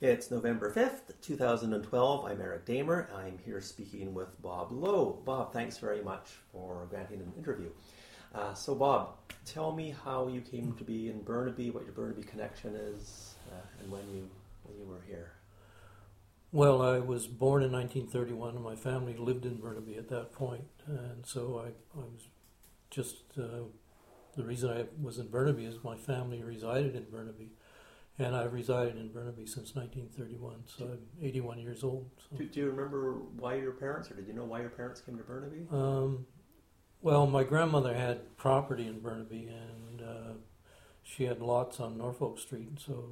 It's November 5th, 2012. I'm Eric Damer. I'm here speaking with Bob Lowe. Bob, thanks very much for granting an interview. So Bob, tell me how you came to be in Burnaby, what your Burnaby connection is, and when you were here. Well, I was born in 1931 and my family lived in Burnaby at that point. And so I was just, the reason I was in Burnaby is my family resided in Burnaby. And I've resided in Burnaby since 1931, so I'm 81 years old. So. Do you remember why your parents, or did you know why your parents came to Burnaby? Well, my grandmother had property in Burnaby, and she had lots on Norfolk Street, so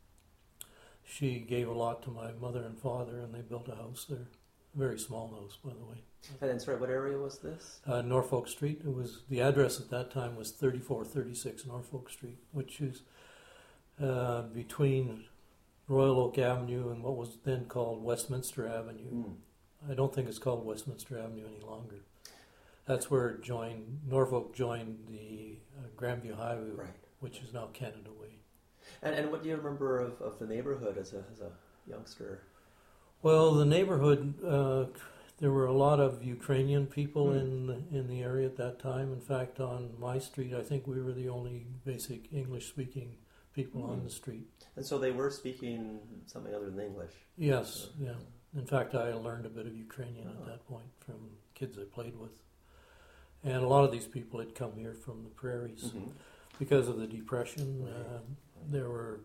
she gave a lot to my mother and father, and they built a house there. A very small house, by the way. And sorry, what area was this? Norfolk Street. It was, the address at that time was 3436 Norfolk Street, which is between Royal Oak Avenue and what was then called Westminster Avenue. I don't think it's called Westminster Avenue any longer. That's where it joined, Norfolk joined the Grandview Highway, right, which is now Canada Way. And what do you remember of the neighborhood as a youngster? Well, the neighborhood, there were a lot of Ukrainian people in the area at that time. In fact, on my street, I think we were the only basic English-speaking people on the street. And so they were speaking something other than English? Yes, yeah. In fact, I learned a bit of Ukrainian at that point from kids I played with. And a lot of these people had come here from the prairies because of the Depression. There were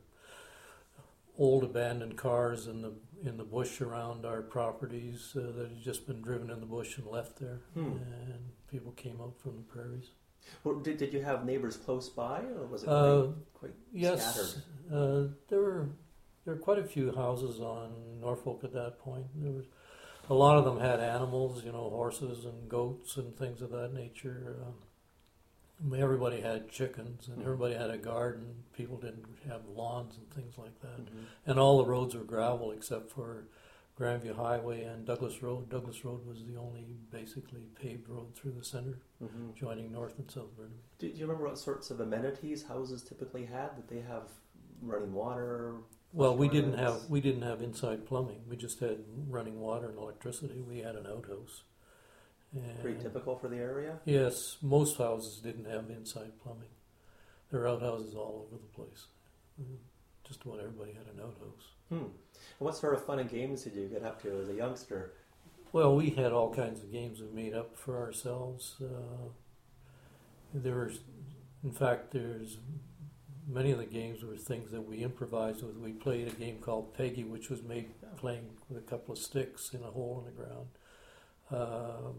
old abandoned cars in the bush around our properties that had just been driven in the bush and left there. And people came out from the prairies. Well, did you have neighbors close by, or was it quite yes, scattered? There were quite a few houses on Norfolk at that point. There was a lot of them had animals, horses and goats and things of that nature. Everybody had chickens, and everybody had a garden. People didn't have lawns and things like that. And all the roads were gravel except for Grandview Highway and Douglas Road. Douglas Road was the only basically paved road through the center, joining North and South Burnaby. Do you remember what sorts of amenities houses typically had? Did they have running water? Well, we didn't have inside plumbing. We just had running water and electricity. We had an outhouse. And pretty typical for the area? Yes, most houses didn't have inside plumbing. There were outhouses all over the place. Just about everybody had an outhouse. And what sort of fun and games did you get up to as a youngster? Well, we had all kinds of games we made up for ourselves. There's many of the games were things that we improvised with. We played a game called Peggy, which was made playing with a couple of sticks in a hole in the ground.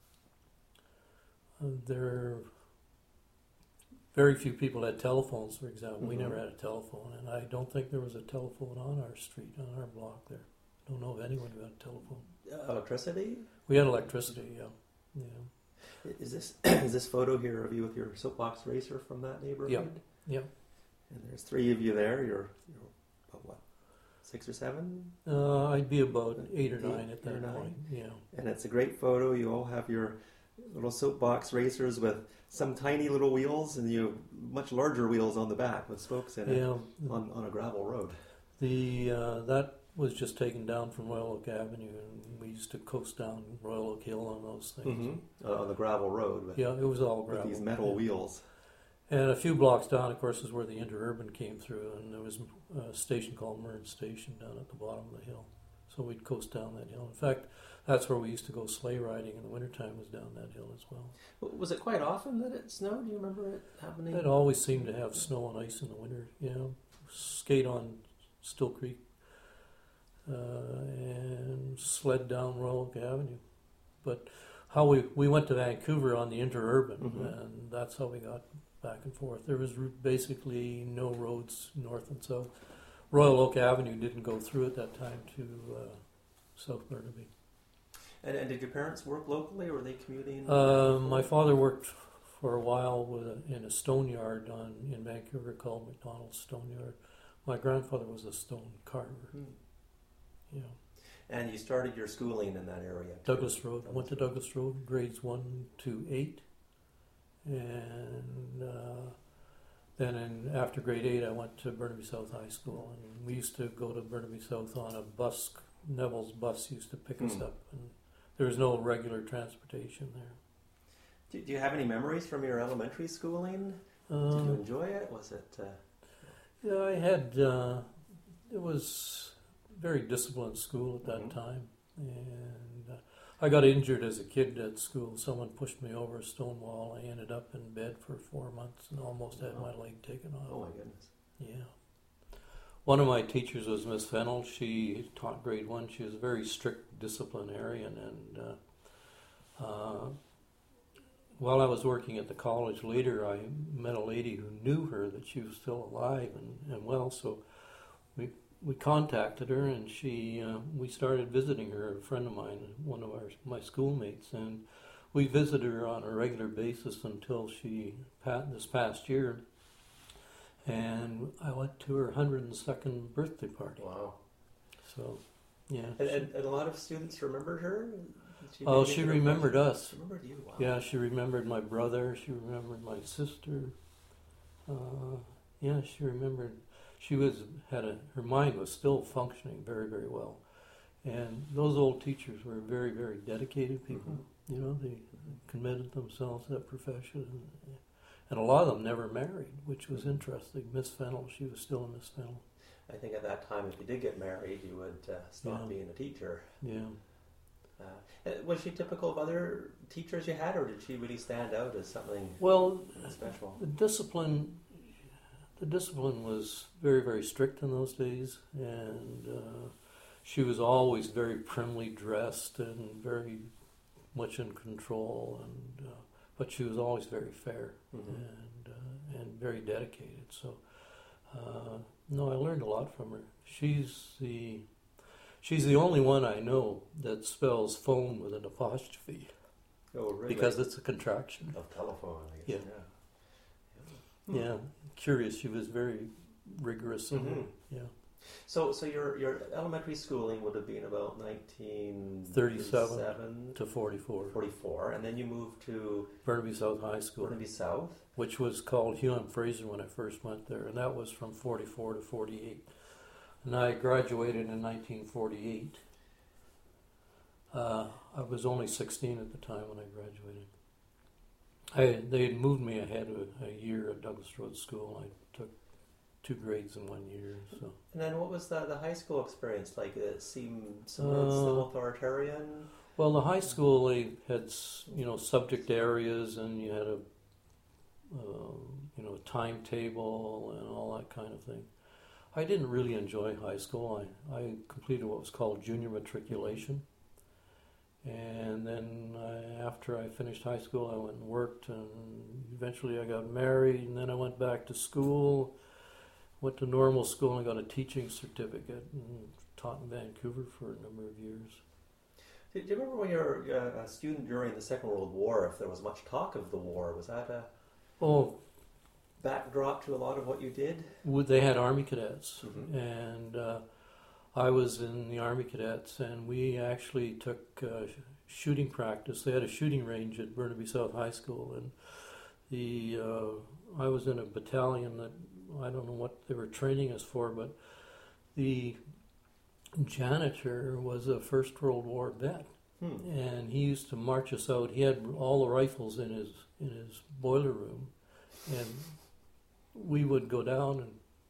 Very few people had telephones, for example. We never had a telephone, and I don't think there was a telephone on our street, on our block there. I don't know of anyone who had a telephone. Electricity? We had electricity, yeah. Is this photo here of you with your soapbox racer from that neighborhood? Yeah. And there's three of you there. You're about what, 6 or 7? I'd be about 8 or 9 at that point. Yeah. And it's a great photo. You all have your little soapbox racers with some tiny little wheels, and you have much larger wheels on the back with spokes in it on a gravel road. That was just taken down from Royal Oak Avenue, and we used to coast down Royal Oak Hill on those things. On the gravel road. It was all gravel. With these metal wheels. And a few blocks down, of course, is where the interurban came through, and there was a station called Murn Station down at the bottom of the hill. So we'd coast down that hill. In fact, that's where we used to go sleigh riding in the wintertime, was down that hill as well. Was it quite often that it snowed? Do you remember it happening? It always seemed to have snow and ice in the winter, skate on Still Creek and sled down Royal Oak Avenue. But how we went to Vancouver on the interurban, and that's how we got back and forth. There was basically no roads north and south. Royal Oak Avenue didn't go through at that time to South Burnaby. And did your parents work locally, or were they commuting? My father worked for a while in a stone yard in Vancouver called McDonald's Stone Yard. My grandfather was a stone carver. Yeah. And you started your schooling in that area? Douglas Road. I went to Douglas Road, grades 1 to 8. And then after grade 8, I went to Burnaby South High School, and we used to go to Burnaby South on a bus. Neville's bus used to pick us up, and there was no regular transportation there. Do you have any memories from your elementary schooling? Did you enjoy it? Was it? Yeah, I had. It was a very disciplined school at that time, and I got injured as a kid at school. Someone pushed me over a stone wall. I ended up in bed for 4 months and almost had my leg taken off. Oh my goodness! Yeah. One of my teachers was Miss Fennell. She taught grade 1. She was a very strict disciplinarian, and while I was working at the college later, I met a lady who knew her, that she was still alive and well. So we contacted her, and we started visiting her. A friend of mine, one of my schoolmates, and we visited her on a regular basis until this past year. And I went to her 102nd birthday party. Wow. So, yeah. And a lot of students remembered her? She remembered us. She remembered you, wow. Yeah, she remembered my brother. She remembered my sister. She remembered. Her mind was still functioning very, very well. And those old teachers were very, very dedicated people. Mm-hmm. You know, they committed themselves to that profession. And a lot of them never married, which was interesting. Miss Fennell, she was still Miss Fennell. I think at that time, if you did get married, you would stop being a teacher. Yeah. Was she typical of other teachers you had, or did she really stand out as something special? The discipline was very, very strict in those days, and she was always very primly dressed and very much in control, and but she was always very fair and very dedicated. So, I learned a lot from her. She's the only one I know that spells phone with an apostrophe. Oh, really? Because it's a contraction. Of telephone, I guess. Yeah. Curious. She was very rigorous. Yeah. So your elementary schooling would have been about 1937 to 44. 44, and then you moved to Burnaby South High School. Burnaby South, which was called Hugh M. Fraser when I first went there, and that was from 44 to 48. And I graduated in 1948. I was only 16 at the time when I graduated. They had moved me ahead of a year at Douglas Road School. I took 2 grades in 1 year. So. And then what was the high school experience like? It seemed somewhat authoritarian? Well, the high school, they had subject areas, and you had a timetable and all that kind of thing. I didn't really enjoy high school. I completed what was called junior matriculation. And then after I finished high school, I went and worked, and eventually I got married, and then I went back to school, went to normal school, and got a teaching certificate, and taught in Vancouver for a number of years. Do you remember when you were a student during the Second World War, if there was much talk of the war? Was that a backdrop to a lot of what you did? They had Army cadets, and I was in the Army cadets, and we actually took shooting practice. They had a shooting range at Burnaby South High School, and I was in a battalion that I don't know what they were training us for, but the janitor was a First World War vet, and he used to march us out. He had all the rifles in his boiler room, and we would go down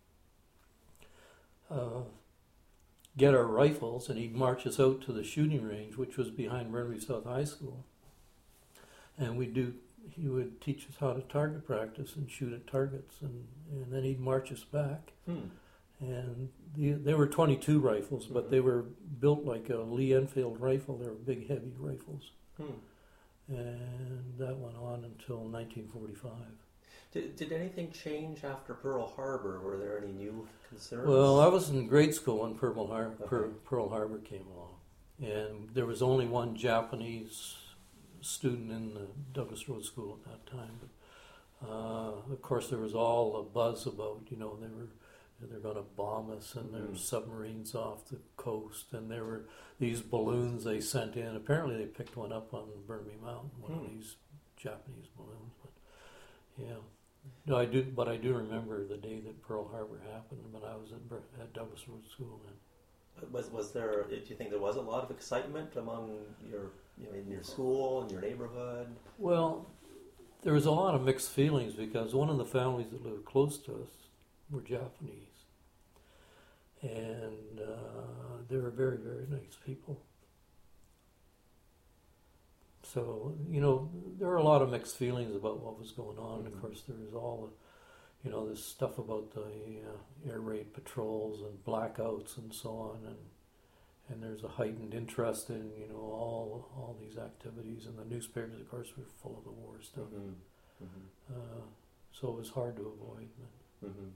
and get our rifles, and he'd march us out to the shooting range, which was behind Burnaby South High School, and he would teach us how to target practice and shoot at targets, and then he'd march us back. And they were 22 rifles, but they were built like a Lee Enfield rifle. They were big, heavy rifles. And that went on until 1945. Did anything change after Pearl Harbor? Were there any new concerns? Well, I was in grade school when Pearl Harbor came along. And there was only one Japanese student in the Douglas Road School at that time. But, of course, there was all the buzz about, they're going to bomb us, and there were submarines off the coast, and there were these balloons they sent in. Apparently they picked one up on Burnaby Mountain, one of these Japanese balloons. But yeah, No, I do, but I do remember the day that Pearl Harbor happened when I was at Douglas Road School then. Was there? Do you think there was a lot of excitement among your, in your school and your neighborhood? Well, there was a lot of mixed feelings because one of the families that lived close to us were Japanese, and they were very, very nice people. So, there were a lot of mixed feelings about what was going on. Mm-hmm. Of course, there was all the, this stuff about the air raid patrols and blackouts and so on, and there's a heightened interest in, all these activities, and the newspapers, of course, were full of the war stuff. Mm-hmm. Mm-hmm. So it was hard to avoid. But Mm-hmm.